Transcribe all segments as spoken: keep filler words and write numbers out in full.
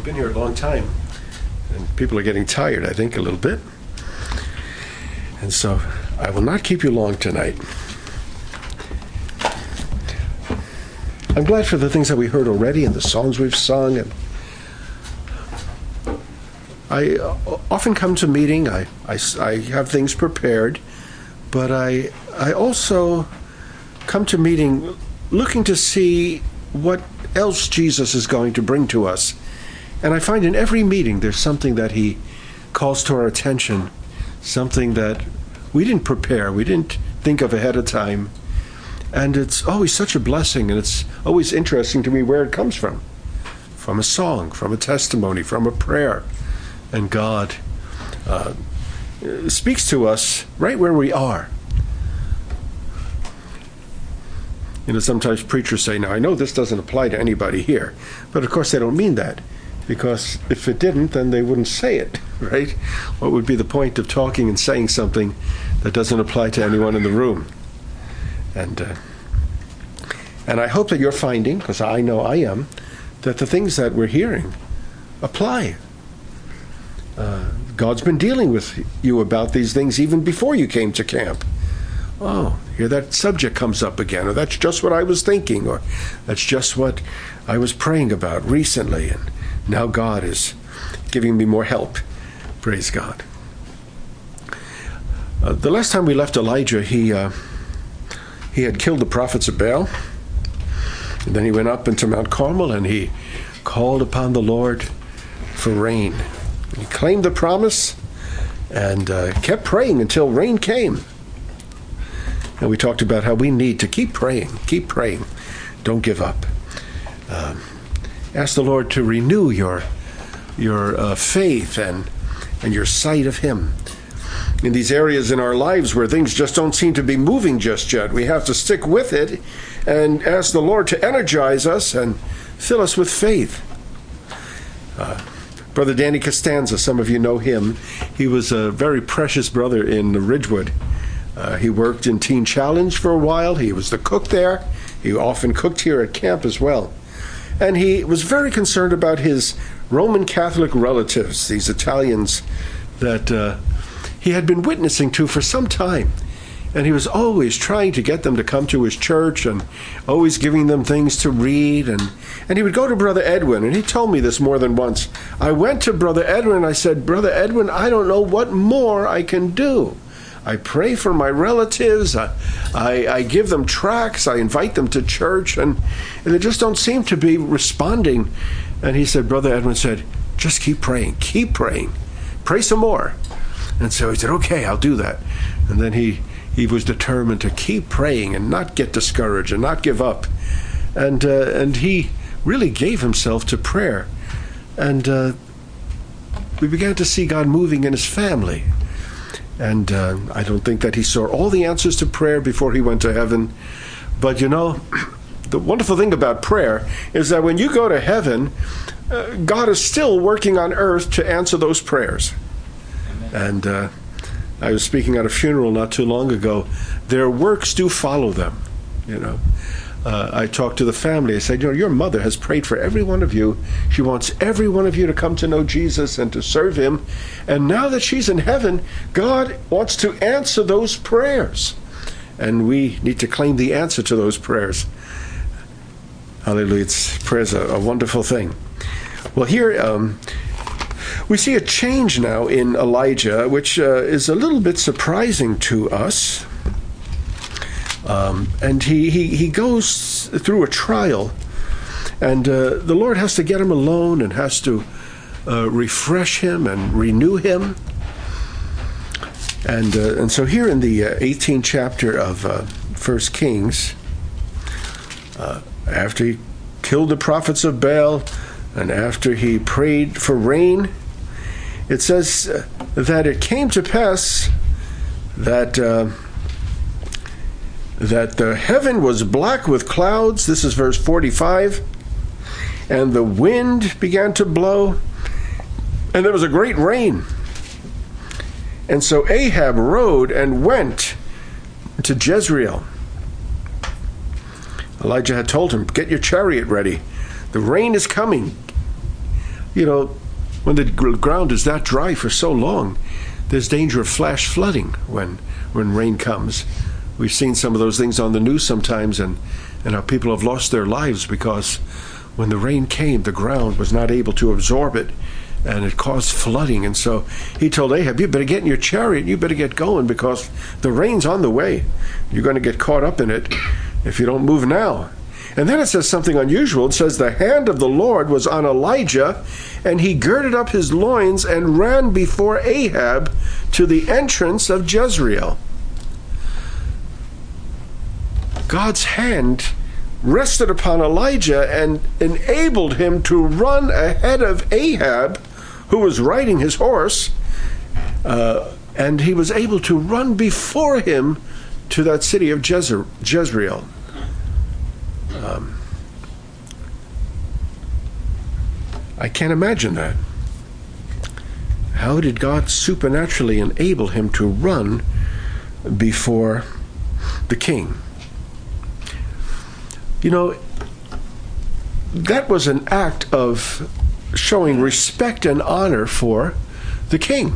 We've been here a long time, and people are getting tired, I think, a little bit. And so I will not keep you long tonight. I'm glad for the things that we heard already and the songs we've sung. And I often come to meeting, I, I, I have things prepared, but I, I also come to meeting looking to see what else Jesus is going to bring to us. And I find in every meeting there's something that he calls to our attention, something that we didn't prepare, we didn't think of ahead of time. And it's always such a blessing, and it's always interesting to me where it comes from. From a song, from a testimony, from a prayer. And God uh, speaks to us right where we are. You know, sometimes preachers say, now I know this doesn't apply to anybody here, but of course they don't mean that, because if it didn't, then they wouldn't say it, right? What would be the point of talking and saying something that doesn't apply to anyone in the room? And uh, and I hope that you're finding, because I know I am, that the things that we're hearing apply. Uh, God's been dealing with you about these things even before you came to camp. Oh, here that subject comes up again, or that's just what I was thinking, or that's just what I was praying about recently, and now God is giving me more help. Praise God. Uh, the last time we left Elijah, he uh, he had killed the prophets of Baal, and then he went up into Mount Carmel, and he called upon the Lord for rain. He claimed the promise, and uh, kept praying until rain came. And we talked about how we need to keep praying, keep praying. Don't give up. Um, ask the Lord to renew your your uh, faith and and your sight of him. In these areas in our lives where things just don't seem to be moving just yet, we have to stick with it and ask the Lord to energize us and fill us with faith. Uh, Brother Danny Costanza, some of you know him. He was a very precious brother in Ridgewood. Uh, he worked in Teen Challenge for a while. He was the cook there. He often cooked here at camp as well. And he was very concerned about his Roman Catholic relatives, these Italians that uh, he had been witnessing to for some time. And he was always trying to get them to come to his church and always giving them things to read. And, and he would go to Brother Edwin, and he told me this more than once. I went to Brother Edwin, and I said, Brother Edwin, I don't know what more I can do. I pray for my relatives, I, I, I give them tracts, I invite them to church, and, and they just don't seem to be responding. And he said, Brother Edwin said, just keep praying, keep praying, pray some more. And so he said, okay, I'll do that. And then he, he was determined to keep praying and not get discouraged and not give up. And, uh, and he really gave himself to prayer. And uh, we began to see God moving in his family. And uh, I don't think that he saw all the answers to prayer before he went to heaven. But, you know, the wonderful thing about prayer is that when you go to heaven, uh, God is still working on earth to answer those prayers. Amen. And uh, I was speaking at a funeral not too long ago. Their works do follow them, you know. Uh, I talked to the family. I said, you know, your mother has prayed for every one of you. She wants every one of you to come to know Jesus and to serve him. And now that she's in heaven, God wants to answer those prayers. And we need to claim the answer to those prayers. Hallelujah. It's, prayer's a, a wonderful thing. Well, here um, we see a change now in Elijah, which uh, is a little bit surprising to us. Um, and he, he, he goes through a trial, and uh, the Lord has to get him alone and has to uh, refresh him and renew him. And uh, and so here in the uh, eighteenth chapter of uh, First Kings, uh, after he killed the prophets of Baal and after he prayed for rain, it says uh, that it came to pass that... Uh, that the heaven was black with clouds, this is verse forty-five, and the wind began to blow, and there was a great rain. And so Ahab rode and went to Jezreel. Elijah had told him, get your chariot ready. The rain is coming. you know, when the gr- ground is that dry for so long, there's danger of flash flooding when when rain comes. We've seen some of those things on the news sometimes, and, and how people have lost their lives because when the rain came, the ground was not able to absorb it, and it caused flooding. And so he told Ahab, you better get in your chariot, you better get going, because the rain's on the way. You're going to get caught up in it if you don't move now. And then it says something unusual. It says, the hand of the Lord was on Elijah, and he girded up his loins and ran before Ahab to the entrance of Jezreel. God's hand rested upon Elijah and enabled him to run ahead of Ahab, who was riding his horse, uh, and he was able to run before him to that city of Jezer- Jezreel. Um, I can't imagine that. How did God supernaturally enable him to run before the king? You know, that was an act of showing respect and honor for the king.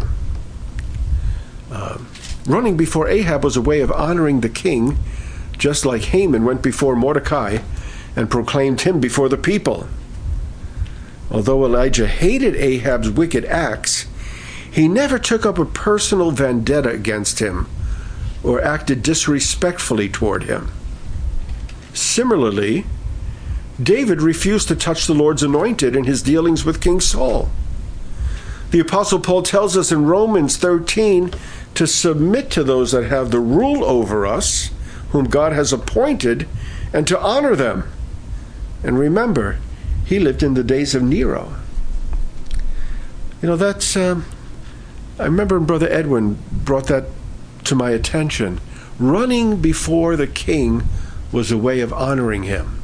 Uh, running before Ahab was a way of honoring the king, just like Haman went before Mordecai and proclaimed him before the people. Although Elijah hated Ahab's wicked acts, he never took up a personal vendetta against him or acted disrespectfully toward him. Similarly, David refused to touch the Lord's anointed in his dealings with King Saul. The Apostle Paul tells us in Romans thirteen to submit to those that have the rule over us, whom God has appointed, and to honor them. And remember, he lived in the days of Nero. You know, that's, um, I remember Brother Edwin brought that to my attention. Running before the king was a way of honoring him.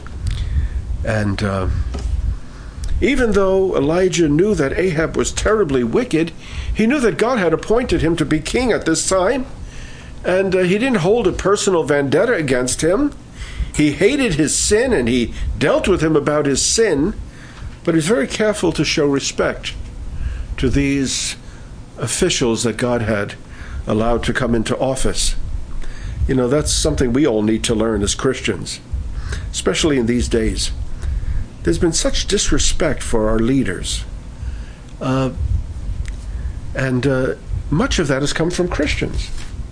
And uh, even though Elijah knew that Ahab was terribly wicked, he knew that God had appointed him to be king at this time. And uh, he didn't hold a personal vendetta against him. He hated his sin, and he dealt with him about his sin. But he's very careful to show respect to these officials that God had allowed to come into office. You know, that's something we all need to learn as Christians, especially in these days. There's been such disrespect for our leaders. Uh, and uh, much of that has come from Christians.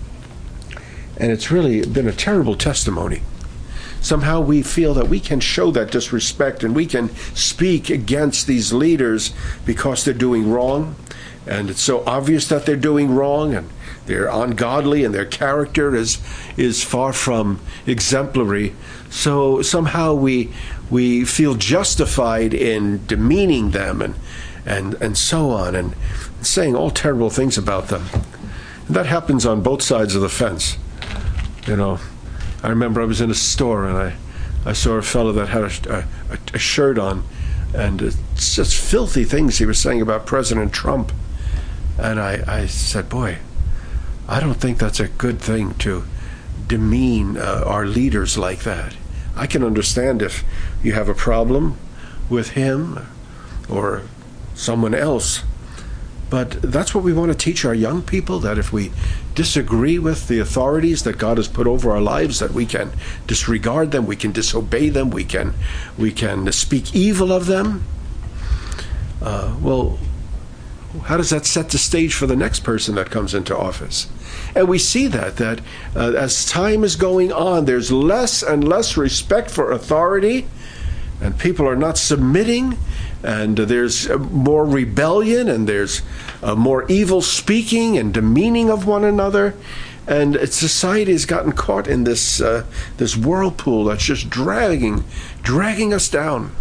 And it's really been a terrible testimony. Somehow we feel that we can show that disrespect and we can speak against these leaders because they're doing wrong. And it's so obvious that they're doing wrong, and they're ungodly, and their character is is far from exemplary. So somehow we we feel justified in demeaning them and and and so on, and saying all terrible things about them. And that happens on both sides of the fence. You know, I remember I was in a store and I, I saw a fellow that had a, a, a shirt on, and it's just filthy things he was saying about President Trump. And I, I said, boy, I don't think that's a good thing to demean uh, our leaders like that. I can understand if you have a problem with him or someone else. But that's what we want to teach our young people, that if we disagree with the authorities that God has put over our lives, that we can disregard them, we can disobey them, we can we can speak evil of them. Uh, well, how does that set the stage for the next person that comes into office? And we see that, that uh, as time is going on, there's less and less respect for authority, and people are not submitting, and uh, there's uh, more rebellion, and there's uh, more evil speaking and demeaning of one another. And society has gotten caught in this uh, this whirlpool that's just dragging, dragging us down.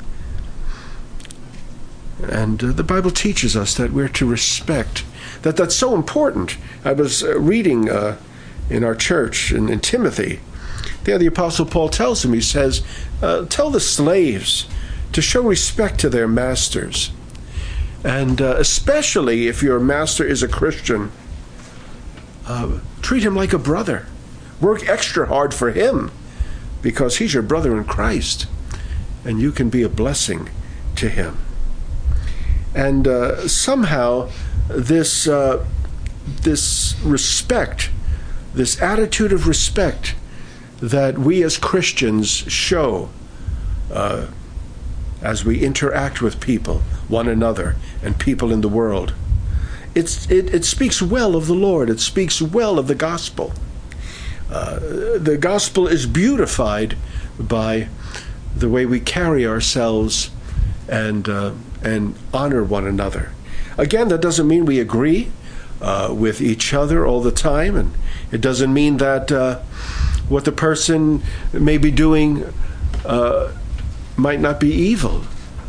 And uh, the Bible teaches us that we're to respect, that that's so important. I was uh, reading uh, in our church in, in Timothy, there the Apostle Paul tells him, he says, uh, tell the slaves to show respect to their masters. And uh, especially if your master is a Christian, uh, treat him like a brother. Work extra hard for him, because he's your brother in Christ, and you can be a blessing to him. And uh, somehow this uh, this respect, this attitude of respect that we as Christians show uh, as we interact with people, one another, and people in the world, it's, it, it speaks well of the Lord. It speaks well of the gospel. Uh, the gospel is beautified by the way we carry ourselves and uh, and honor one another. Again, that doesn't mean we agree uh, with each other all the time, and it doesn't mean that uh, what the person may be doing uh, might not be evil.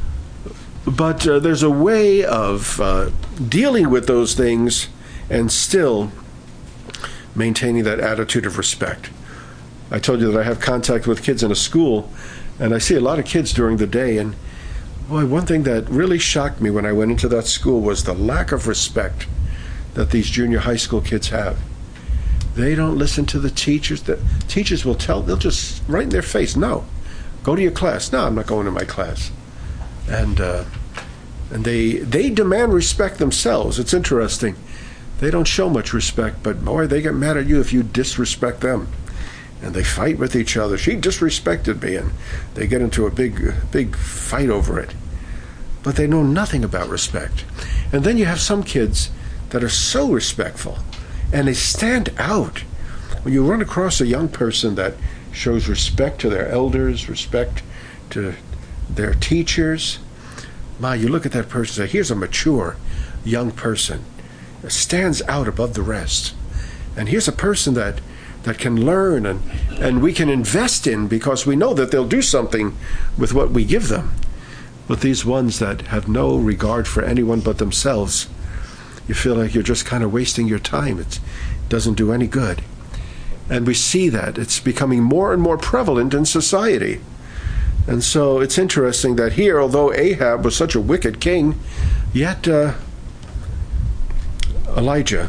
But uh, there's a way of uh, dealing with those things and still maintaining that attitude of respect. I told you that I have contact with kids in a school, and I see a lot of kids during the day, and boy, one thing that really shocked me when I went into that school was the lack of respect that these junior high school kids have. They don't listen to the teachers. The teachers will tell, they'll just right in their face, no, go to your class. No, I'm not going to my class. And uh, and they they demand respect themselves. It's interesting. They don't show much respect, but boy, they get mad at you if you disrespect them. And they fight with each other. She disrespected me, and they get into a big, big fight over it. But they know nothing about respect. And then you have some kids that are so respectful, and they stand out. When you run across a young person that shows respect to their elders, respect to their teachers, my, you look at that person and say, here's a mature young person that stands out above the rest. And here's a person that that can learn and, and we can invest in because we know that they'll do something with what we give them. But these ones that have no regard for anyone but themselves, you feel like you're just kind of wasting your time. It doesn't do any good. And we see that. It's becoming more and more prevalent in society. And so it's interesting that here, although Ahab was such a wicked king, yet uh, Elijah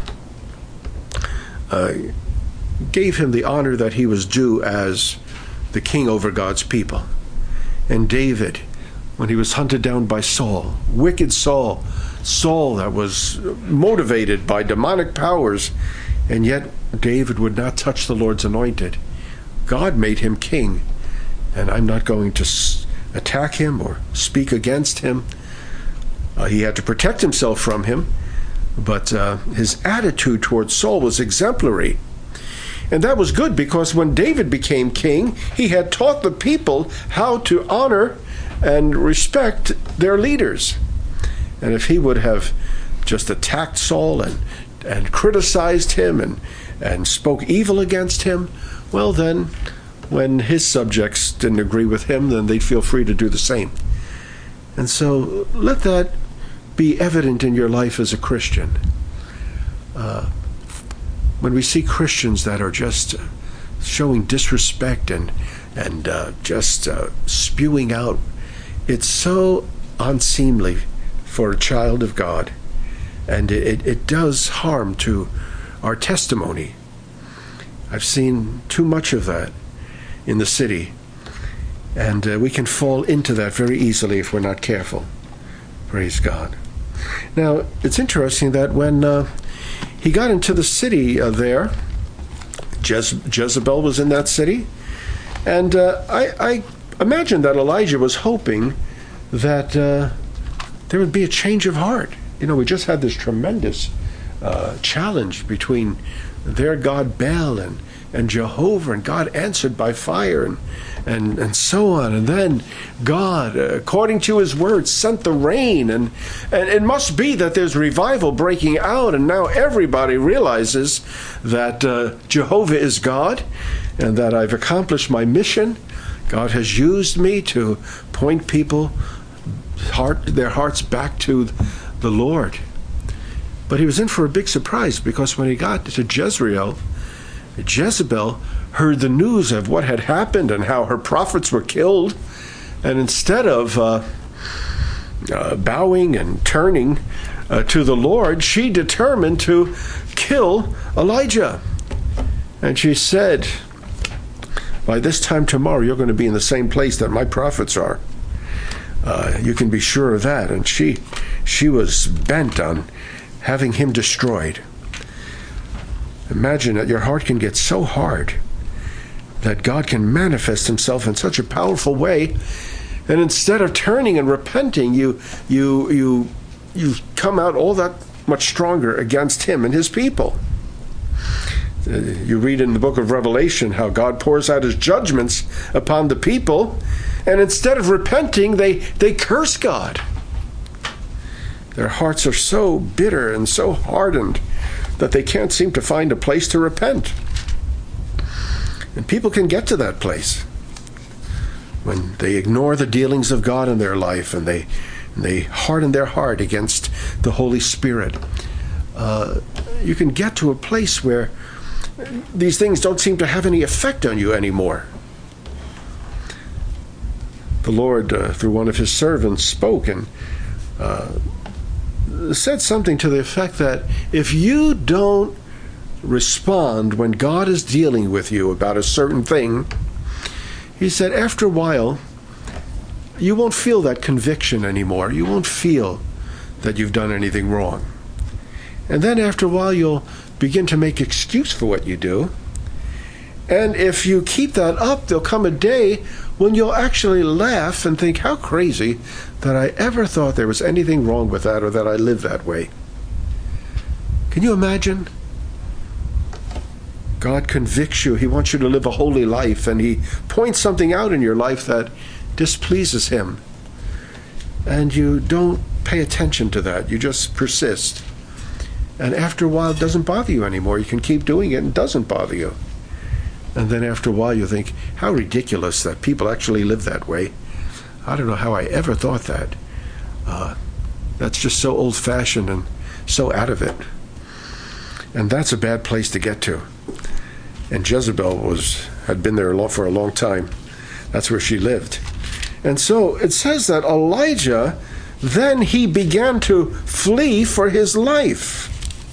uh, gave him the honor that he was due as the king over God's people. And David, when he was hunted down by Saul, wicked Saul, Saul that was motivated by demonic powers, and yet David would not touch the Lord's anointed. God made him king, and I'm not going to s- attack him or speak against him. Uh, he had to protect himself from him, but uh, his attitude towards Saul was exemplary. And that was good because when David became king, he had taught the people how to honor and respect their leaders. And if he would have just attacked Saul and, and criticized him and, and spoke evil against him, well then, when his subjects didn't agree with him, then they'd feel free to do the same. And so let that be evident in your life as a Christian. Uh, When we see Christians that are just uh, showing disrespect and and uh, just uh, spewing out, it's so unseemly for a child of God, and it, it does harm to our testimony. I've seen too much of that in the city, and uh, we can fall into that very easily if we're not careful. Praise God. Now, it's interesting that when uh, he got into the city uh, there, Jez- Jezebel was in that city, and uh, I, I imagine that Elijah was hoping that uh, there would be a change of heart. You know, we just had this tremendous uh, challenge between their god Baal and, and Jehovah, and God answered by fire and, and, and so on. And then God, uh, according to his word, sent the rain. And, and it must be that there's revival breaking out, and now everybody realizes that uh, Jehovah is God and that I've accomplished my mission. God has used me to point people heart their hearts back to the Lord. But he was in for a big surprise, because when he got to Jezreel, Jezebel heard the news of what had happened and how her prophets were killed, and instead of uh, uh, bowing and turning uh, to the Lord, she determined to kill Elijah. And she said, by this time tomorrow, you're going to be in the same place that my prophets are. Uh, you can be sure of that. And she, she was bent on having him destroyed. Imagine that your heart can get so hard that God can manifest himself in such a powerful way, and instead of turning and repenting, you you you you come out all that much stronger against him and his people. Uh, you read in the book of Revelation how God pours out his judgments upon the people, and instead of repenting, they, they curse God. Their hearts are so bitter and so hardened that they can't seem to find a place to repent. And people can get to that place when they ignore the dealings of God in their life, and they and they harden their heart against the Holy Spirit. Uh, you can get to a place where these things don't seem to have any effect on you anymore. The Lord, uh, through one of his servants, spoke and uh, said something to the effect that if you don't respond when God is dealing with you about a certain thing, he said, after a while, you won't feel that conviction anymore. You won't feel that you've done anything wrong. And then after a while, you'll begin to make excuse for what you do. And if you keep that up, there'll come a day when you'll actually laugh and think, how crazy that I ever thought there was anything wrong with that, or that I lived that way. Can you imagine? God convicts you. He wants you to live a holy life, and he points something out in your life that displeases him. And you don't pay attention to that. You just persist. And after a while, it doesn't bother you anymore. You can keep doing it, and it doesn't bother you. And then after a while, you think, how ridiculous that people actually live that way. I don't know how I ever thought that. Uh, that's just so old-fashioned and so out of it. And that's a bad place to get to. And Jezebel was had been there for a long time. That's where she lived. And so it says that Elijah, then he began to flee for his life.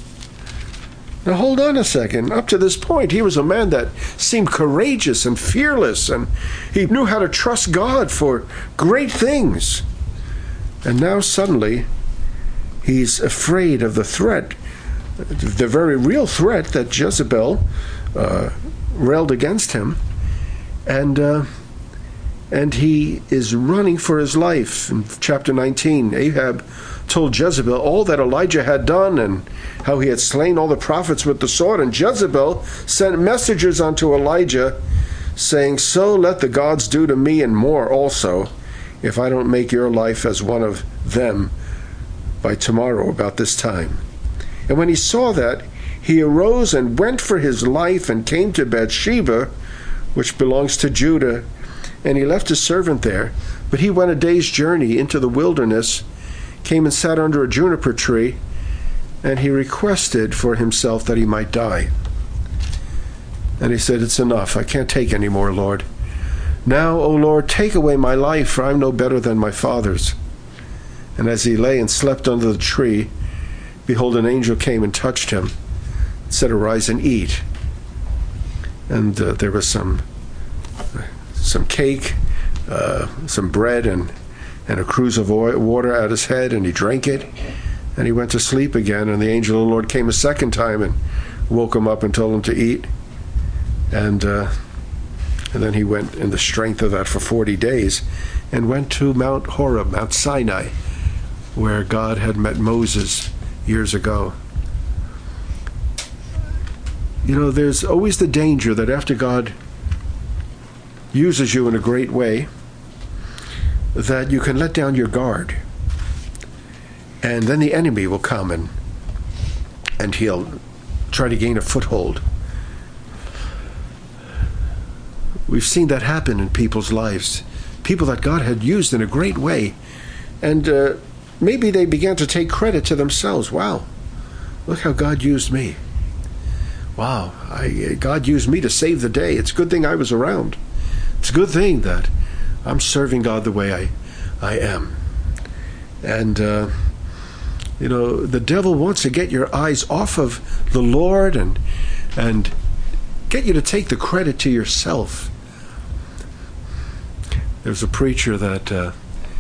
Now hold on a second. Up to this point, he was a man that seemed courageous and fearless, and he knew how to trust God for great things. And now suddenly, he's afraid of the threat, the very real threat that Jezebel uh, railed against him, and uh, and he is running for his life. In chapter nineteen, Ahab told Jezebel all that Elijah had done and how he had slain all the prophets with the sword. And Jezebel sent messengers unto Elijah, saying, so let the gods do to me and more also, if I don't make your life as one of them by tomorrow about this time. And when he saw that, he arose and went for his life and came to Bathsheba, which belongs to Judah, and he left his servant there. But he went a day's journey into the wilderness, came and sat under a juniper tree, and he requested for himself that he might die. And he said, it's enough. I can't take any more, Lord. Now, O Lord, take away my life, for I am no better than my fathers. And as he lay and slept under the tree, behold, an angel came and touched him, and said, arise and eat. And uh, there was some some cake, uh, some bread, and, and a cruse of oil, water at his head, and he drank it, and he went to sleep again. And the angel of the Lord came a second time and woke him up and told him to eat. And uh, and then he went in the strength of that for forty days and went to Mount Horeb, Mount Sinai, where God had met Moses years ago. You know, there's always the danger that after God uses you in a great way, that you can let down your guard. And then the enemy will come and, and he'll try to gain a foothold. We've seen that happen in people's lives. People that God had used in a great way. And uh, maybe they began to take credit to themselves. Wow, look how God used me. Wow, I, God used me to save the day. It's a good thing I was around. It's a good thing that I'm serving God the way I, I am. And, uh, you know, the devil wants to get your eyes off of the Lord and and get you to take the credit to yourself. There's a preacher that uh,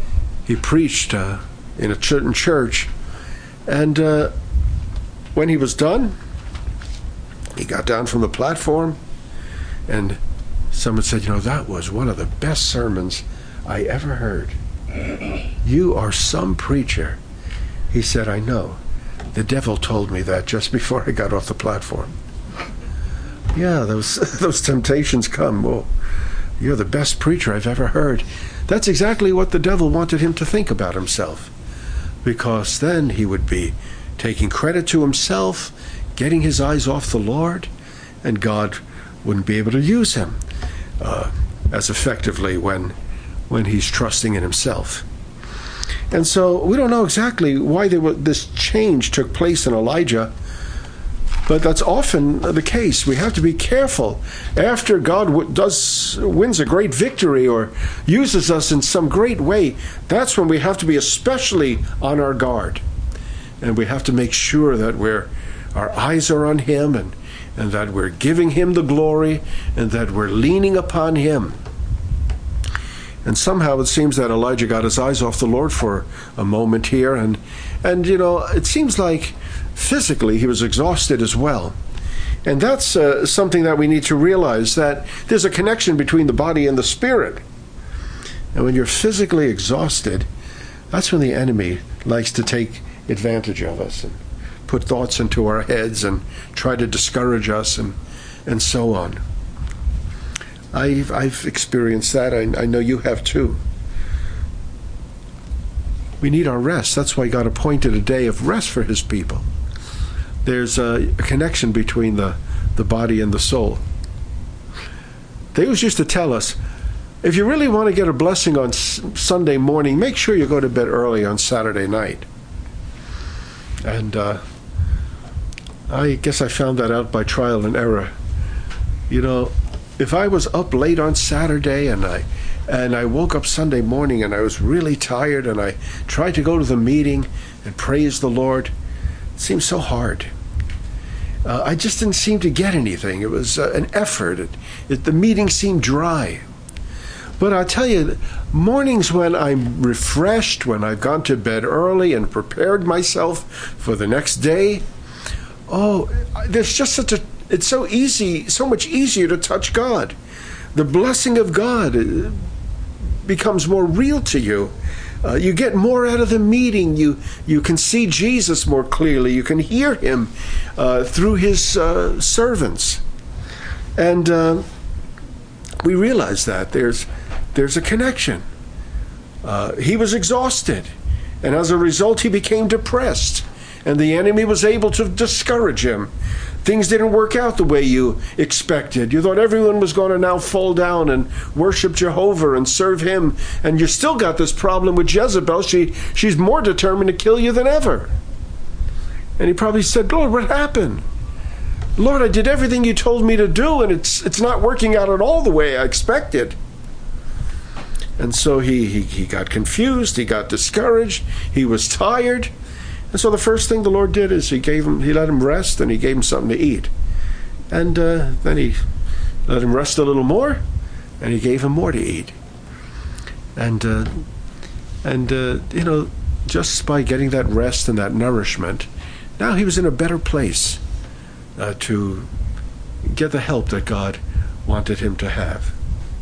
he preached uh, in a certain church, and uh, when he was done, he got down from the platform, and someone said, you know, that was one of the best sermons I ever heard. You are some preacher. He said, I know. The devil told me that just before I got off the platform. Yeah, those those temptations come. Well, you're the best preacher I've ever heard. That's exactly what the devil wanted him to think about himself, because then he would be taking credit to himself, getting his eyes off the Lord, and God wouldn't be able to use him uh, as effectively when when he's trusting in himself. And so we don't know exactly why there were, this change took place in Elijah, but that's often the case. We have to be careful. After God w- does wins a great victory or uses us in some great way, that's when we have to be especially on our guard. And we have to make sure that we're, our eyes are on him, and, and that we're giving him the glory, and that we're leaning upon him. And somehow it seems that Elijah got his eyes off the Lord for a moment here, and, and you know, it seems like physically he was exhausted as well. And that's uh, something that we need to realize, that there's a connection between the body and the spirit. And when you're physically exhausted, that's when the enemy likes to take advantage of us and put thoughts into our heads and try to discourage us and, and so on. I've, I've experienced that. I, I know you have too. We need our rest. That's why God appointed a day of rest for his people. There's a, a connection between the, the body and the soul. They always used to tell us, if you really want to get a blessing on S- Sunday morning, make sure you go to bed early on Saturday night. And uh, I guess I found that out by trial and error. You know, if I was up late on Saturday and I and I woke up Sunday morning and I was really tired and I tried to go to the meeting and praise the Lord, it seemed so hard. Uh, I just didn't seem to get anything. It was uh, an effort. It, it, the meeting seemed dry. But I tell you, mornings when I'm refreshed, when I've gone to bed early and prepared myself for the next day, oh, there's just such a It's so easy, so much easier to touch God. The blessing of God becomes more real to you. Uh, you get more out of the meeting. You you can see Jesus more clearly. You can hear him uh, through his uh, servants. And uh, we realize that there's there's a connection. Uh, he was exhausted, and as a result, he became depressed. And the enemy was able to discourage him. Things didn't work out the way you expected. You thought everyone was going to now fall down and worship Jehovah and serve him. And you still got this problem with Jezebel. She, she's more determined to kill you than ever. And he probably said, Lord, what happened? Lord, I did everything you told me to do, and it's it's not working out at all the way I expected. And so he, he, he got confused. He got discouraged. He was tired. And so the first thing the Lord did is he gave him, he let him rest, and he gave him something to eat. And uh, then he let him rest a little more, and he gave him more to eat. And, uh, and uh, you know, just by getting that rest and that nourishment, now he was in a better place uh, to get the help that God wanted him to have.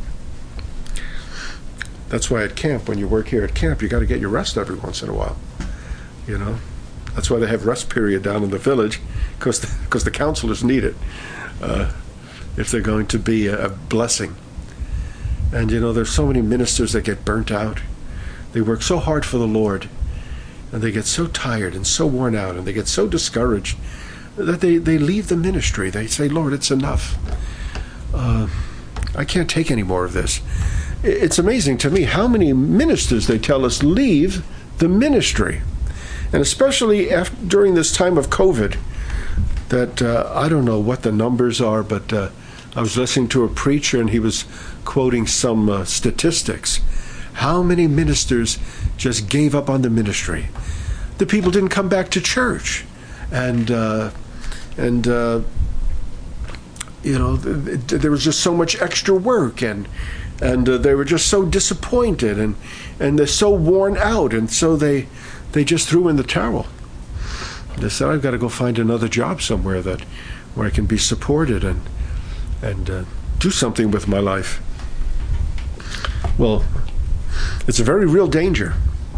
That's why at camp, when you work here at camp, you got to get your rest every once in a while, you know. That's why they have rest period down in the village, because the, because the counselors need it uh, if they're going to be a, a blessing. And, you know, there's so many ministers that get burnt out. They work so hard for the Lord, and they get so tired and so worn out, and they get so discouraged that they, they leave the ministry. They say, Lord, it's enough. Uh, I can't take any more of this. It's amazing to me how many ministers they tell us leave the ministry. And especially after, during this time of COVID, that uh, I don't know what the numbers are, but uh, I was listening to a preacher and he was quoting some uh, statistics. How many ministers just gave up on the ministry? The people didn't come back to church. And, uh, and uh, you know, th- th- there was just so much extra work. And, and uh, they were just so disappointed, and and they're so worn out, and so they they just threw in the towel. They said, I've got to go find another job somewhere that where I can be supported and and uh, do something with my life. Well, it's a very real danger.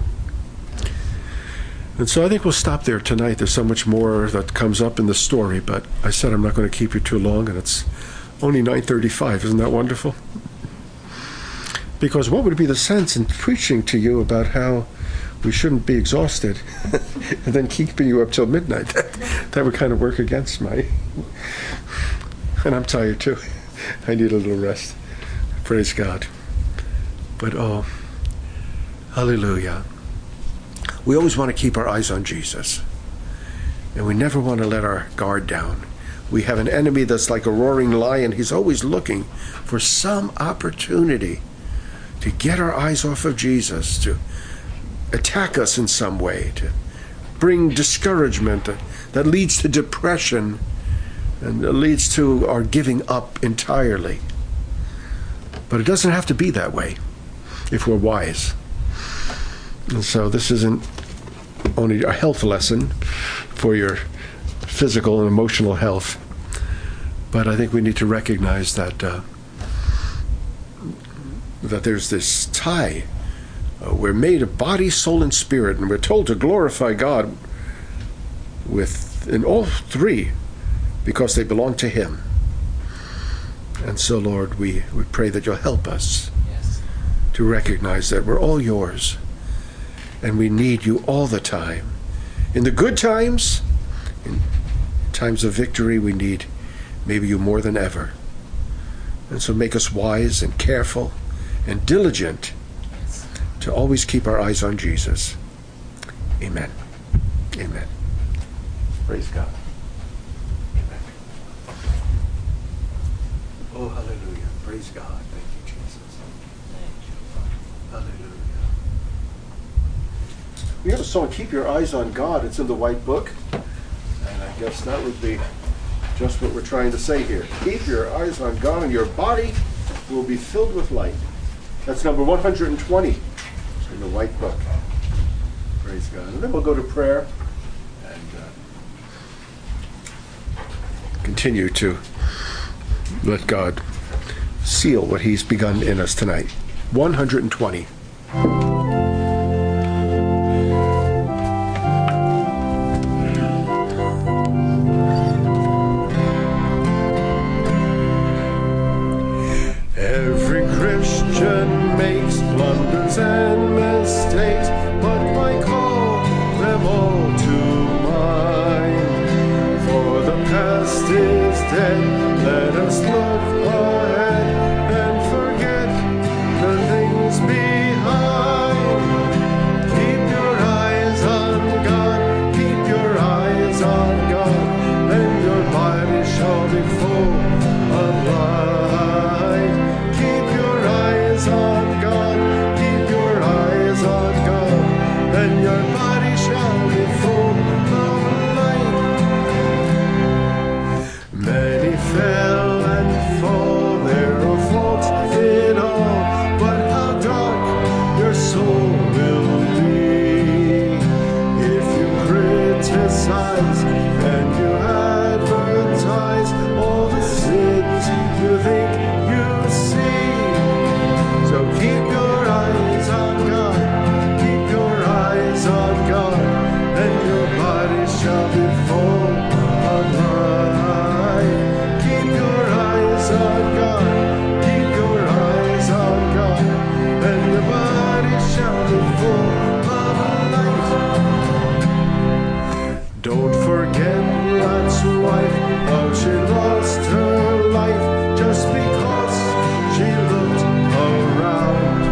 And so I think we'll stop there tonight. There's so much more that comes up in the story, but I said I'm not going to keep you too long, and it's only nine thirty-five. Isn't that wonderful? Because what would be the sense in preaching to you about how we shouldn't be exhausted and then keeping you up till midnight? That, that would kind of work against my... And I'm tired too. I need a little rest. Praise God. But oh, hallelujah. We always want to keep our eyes on Jesus. And we never want to let our guard down. We have an enemy that's like a roaring lion. He's always looking for some opportunity to get our eyes off of Jesus, to attack us in some way, to bring discouragement that, that leads to depression and leads to our giving up entirely. But it doesn't have to be that way if we're wise. And so this isn't only a health lesson for your physical and emotional health, but I think we need to recognize that uh, that there's this tie. Uh, we're made of body, soul, and spirit, and we're told to glorify God with in all three because they belong to Him. And so, Lord, we, we pray that you'll help us yes. to recognize that we're all yours. And we need you all the time. In the good times, in times of victory, we need maybe you more than ever. And so make us wise and careful and diligent to always keep our eyes on Jesus. Amen. Amen. Praise God. Amen. Oh, hallelujah. Praise God. Thank you, Jesus. Thank you. Hallelujah. We have a song, Keep Your Eyes on God. It's in the White Book. And I guess that would be just what we're trying to say here. Keep your eyes on God and your body will be filled with light. That's number one hundred twenty in the White Book. Praise God. And then we'll go to prayer and uh, continue to let God seal what He's begun in us tonight. one hundred twenty. And mistakes, but I call them all to mind. For the past is dead, let us look ahead and forget the things behind. Keep your eyes on God, keep your eyes on God, and your body shall be full of light. Keep your eyes on God, on God, and your body shall be full of light. Many fell and fall, there are faults in all, but how dark your soul will be if you criticize and you advertise all the sins you think you see. So keep your eyes on God, on God, and your body shall be full of light. Keep your eyes on God, keep your eyes on God, and your body shall be full of light. Don't forget Lot's wife, how she lost her life just because she looked around.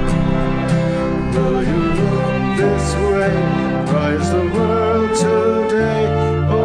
Will you look this way? Rise the world today.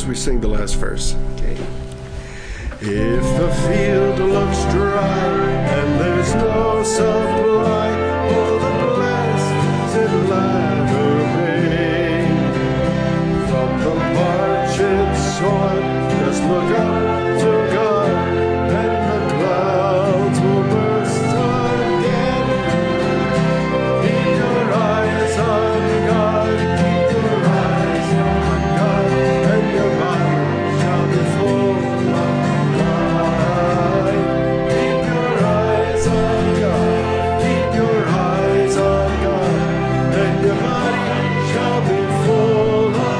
we sing the last verse. Okay. If the field looks dry and there's no supply, oh, the blessed latter rain from the parched soil, just look up to God, and the clouds will burst again. Keep your eyes on God, keep your eyes on God, and your body shall be full of light. Keep your eyes on God, keep your eyes on God, and your body shall be full of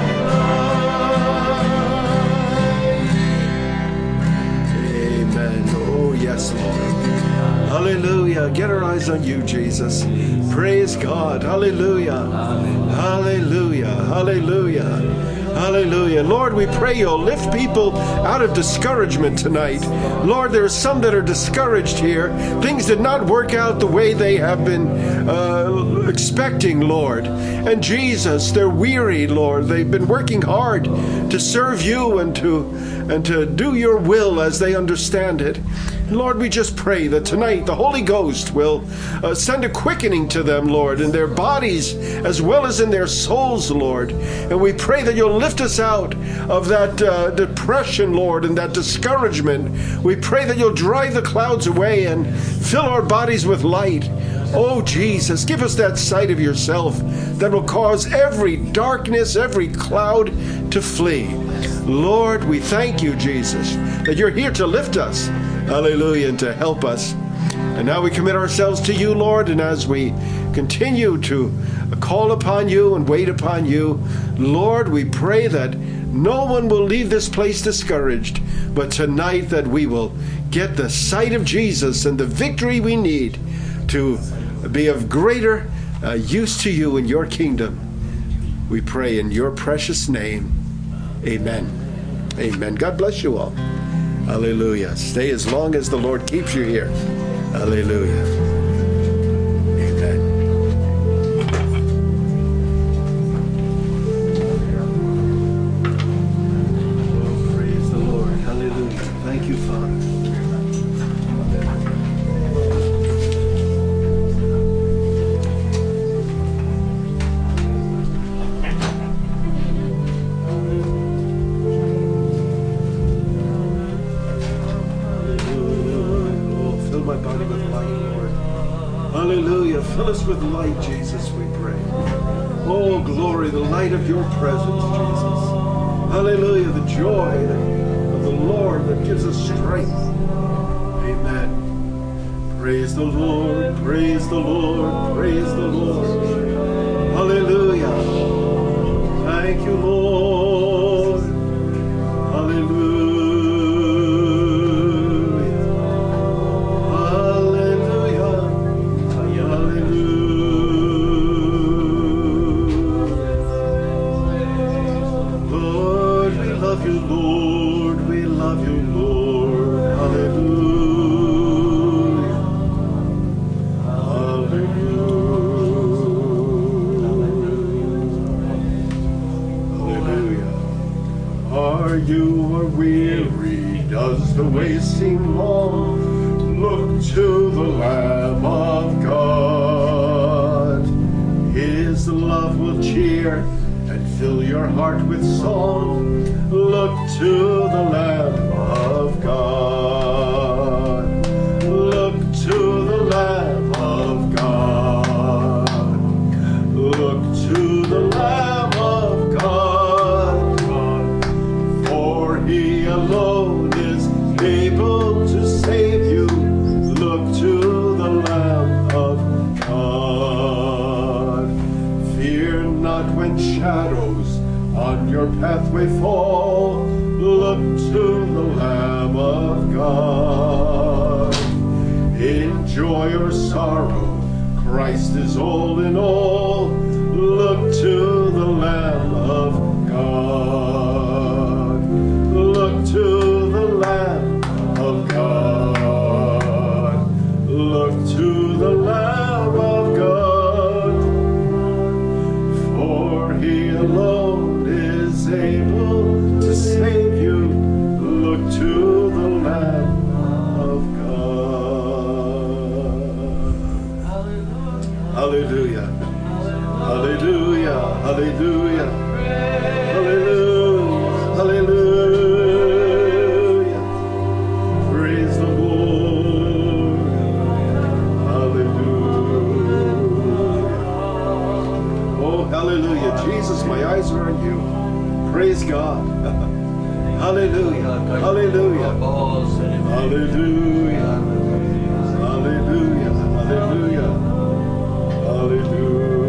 light. Amen. Oh, yes, Lord. Hallelujah. Get our eyes on you, Jesus. Praise God. Hallelujah. Hallelujah. Hallelujah. Hallelujah. Lord, we pray you'll lift people out of discouragement tonight. Lord, there are some that are discouraged here. Things did not work out the way they have been uh, expecting, Lord. And Jesus, they're weary, Lord. They've been working hard to serve you and to and to do your will as they understand it. Lord, we just pray that tonight the Holy Ghost will uh, send a quickening to them, Lord, in their bodies as well as in their souls, Lord. And we pray that you'll lift us out of that uh, depression, Lord, and that discouragement. We pray that you'll drive the clouds away and fill our bodies with light. Oh, Jesus, give us that sight of yourself that will cause every darkness, every cloud to flee. Lord, we thank you, Jesus, that you're here to lift us. Hallelujah, and to help us. And now we commit ourselves to you, Lord, and as we continue to call upon you and wait upon you, Lord, we pray that no one will leave this place discouraged, but tonight that we will get the sight of Jesus and the victory we need to be of greater uh, use to you in your kingdom. We pray in your precious name. Amen. Amen. God bless you all. Hallelujah. Stay as long as the Lord keeps you here. Hallelujah. Amen. Oh, praise the Lord. Hallelujah. Thank you, Father. Hallelujah. Fill us with light, Jesus, we pray. Oh, glory, the light of your presence, Jesus. Hallelujah, the joy of the Lord that gives us strength. Amen. Praise the Lord, praise the Lord, praise the Lord. Hallelujah. Thank you, Lord. Hallelujah. Does the way seem long? Look to the Lamb of God. His love will cheer and fill your heart with song. Look to the Lamb of God. Look to the Lamb of God. Look to the Lamb of God. For he alone able to save you. Look to the Lamb of God. Fear not when shadows on your pathway fall. Look to the Lamb of God. In joy or sorrow, Christ is all in all. Look to the Lamb of God. Look to the Lamb of God. Look to the Lamb of God, for he alone is able to Hallelujah. Hallelujah. Hallelujah. Hallelujah. Hallelujah.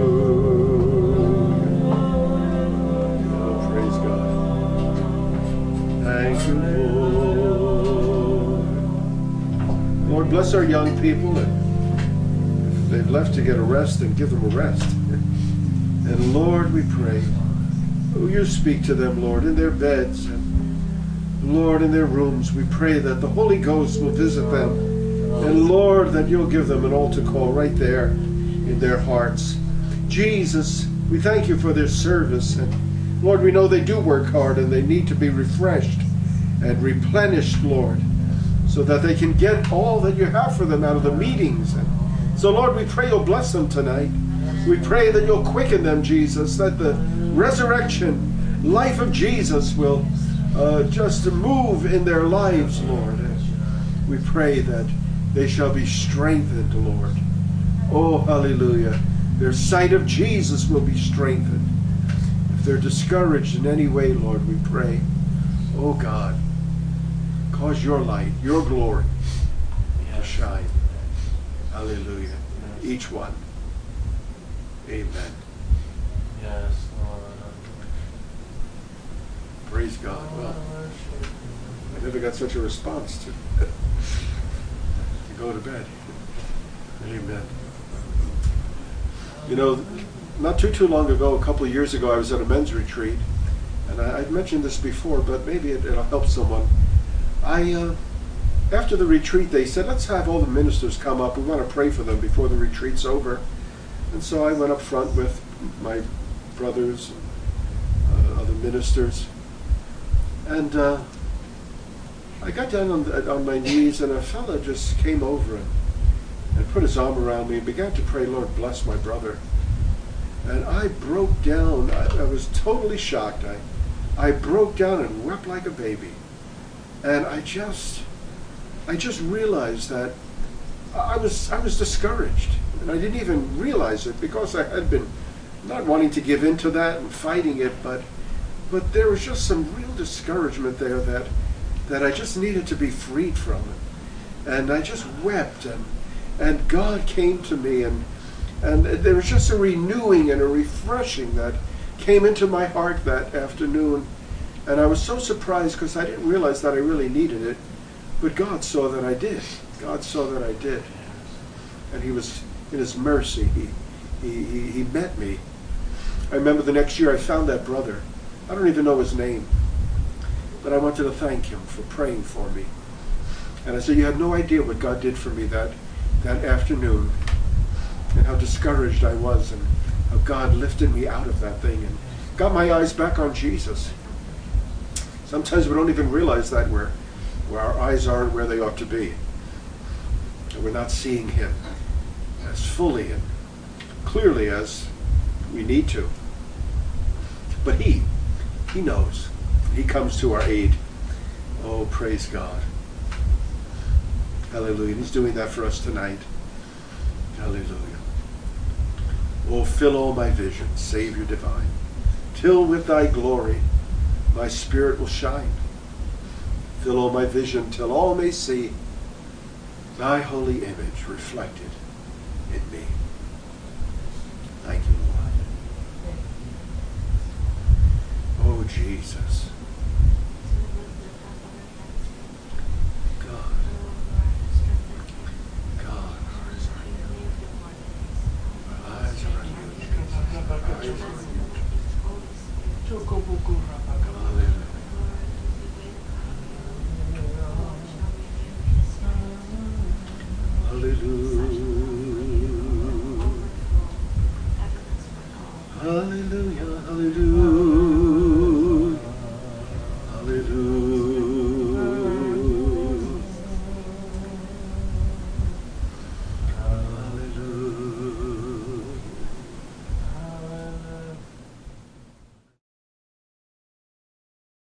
Oh, praise God. Thank you, Lord. Lord, bless our young people, and if they've left to get a rest, then give them a rest. And Lord, we pray, oh, you speak to them, Lord, in their beds, and Lord, in their rooms. We pray that the Holy Ghost will visit them, and Lord, that you'll give them an altar call right there in their hearts. Jesus, we thank you for their service, and Lord, we know they do work hard, and they need to be refreshed and replenished, Lord, so that they can get all that you have for them out of the meetings. And so, Lord, we pray you'll bless them tonight. We pray that you'll quicken them, Jesus, that the resurrection life of Jesus will uh, just move in their lives, Lord. And we pray that they shall be strengthened, Lord. Oh, hallelujah. Their sight of Jesus will be strengthened. If they're discouraged in any way, Lord, we pray, oh God, cause your light, your glory to shine. Hallelujah. Each one. Amen. Yes, Lord. Praise God. Well, I never got such a response to, to go to bed. Amen. You know, not too, too long ago, a couple of years ago, I was at a men's retreat, and I, I'd mentioned this before, but maybe it, it'll help someone. I, uh, after the retreat, they said, let's have all the ministers come up. We want to pray for them before the retreat's over. And so I went up front with my brothers, uh, other ministers, and uh, I got down on, on my knees, and a fella just came over and, and put his arm around me and began to pray, Lord, bless my brother. And I broke down. I, I was totally shocked. I, I broke down and wept like a baby. And I just, I just realized that I was, I was discouraged. And I didn't even realize it because I had been not wanting to give in to that and fighting it, but but there was just some real discouragement there that that I just needed to be freed from it. And I just wept, and and God came to me, and and there was just a renewing and a refreshing that came into my heart that afternoon. And I was so surprised because I didn't realize that I really needed it, but God saw that I did. God saw that I did. And he was, in his mercy, he, he, he, he met me. I remember the next year I found that brother. I don't even know his name, but I wanted to thank him for praying for me. And I said, you have no idea what God did for me that, that afternoon, and how discouraged I was, and how God lifted me out of that thing and got my eyes back on Jesus. Sometimes we don't even realize that we're, where our eyes aren't where they ought to be. And we're not seeing him as fully and clearly as we need to. But he, he knows. He comes to our aid. Oh, praise God. Hallelujah. He's doing that for us tonight. Hallelujah. Oh, fill all my visions, Savior divine, till with thy glory my spirit will shine. Fill all my vision till all may see thy holy image reflected in me. Thank you, Lord. Oh, Jesus. God. God. Our eyes are on you. Our eyes are on you. Hallelujah. Hallelujah. Hallelujah. Hallelujah.